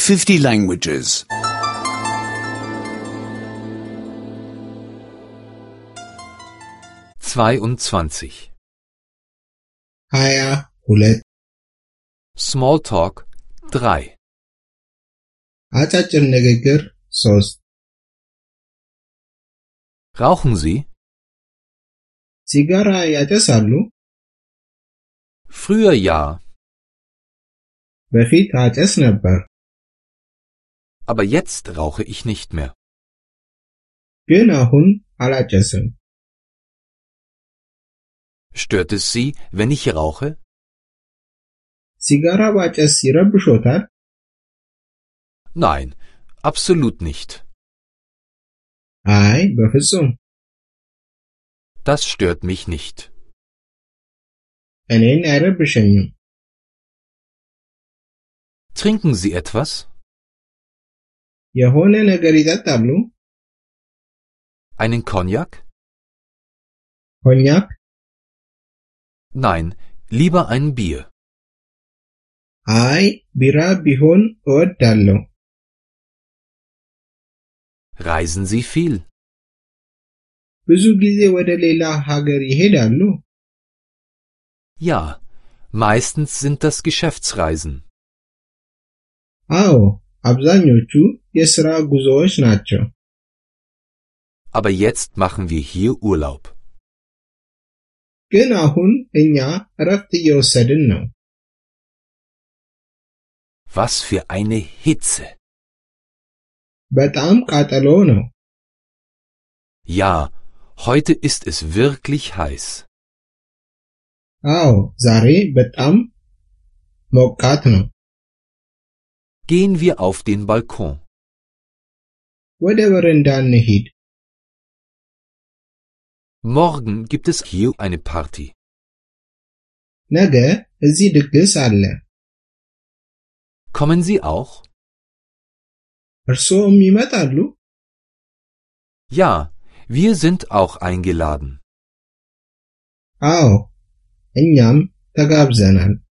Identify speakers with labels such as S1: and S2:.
S1: 50 languages.
S2: 22.
S3: 22
S2: Smalltalk 3.
S3: አጫጭር ንግግር 3
S2: Rauchen Sie?
S3: ሲጋራ ያጨሳሉ?
S2: Früher ja,
S3: በፊት አጨስ ነበር፣
S2: aber jetzt rauche ich nicht mehr.
S3: ግን አሁን አላጨስም።
S2: Stört es Sie, wenn ich rauche?
S3: ሲጋራ ባጨስ ይረብሾታል?
S2: Nein, absolut nicht.
S3: አይ በፍጹም፣
S2: Das stört mich nicht.
S3: እኔን አይረብሸኝም።
S2: Trinken Sie etwas?
S3: የሆነ ነገር ይጠጣሉ?
S2: Einen Cognac?
S3: ኮኛክ?
S2: Nein, lieber ein Bier.
S3: አይ ቢራ ቢሆን እወዳለሁ።
S2: Reisen Sie viel?
S3: ብዙ ጊዜ ወደ ሌላ ሀገር ይሄዳሉ?
S2: Ja, meistens sind das Geschäftsreisen.
S3: አዎ አብዛኞቹ የሥራ ጉዞዎች ናቸው።
S2: Aber jetzt machen wir hier Urlaub.
S3: ግን አሁን እኛ እረፍት እየወሰድን ነው።
S2: Was für eine Hitze!
S3: በጣም ቃጠሎ ነው።
S2: Ja, heute ist es wirklich heiß.
S3: አዎ ዛሬ በጣም ሞቃት ነው።
S2: Gehen wir auf den Balkon.
S3: ወደ በረንዳ እንሂድ።
S2: Morgen gibt es hier eine Party.
S3: ነገ እዚህ ድግስ አለ።
S2: Kommen Sie auch?
S3: እርስዎም ይመጣሉ?
S2: Ja, wir sind auch eingeladen.
S3: አዎ እኛም ተጋብዘናል።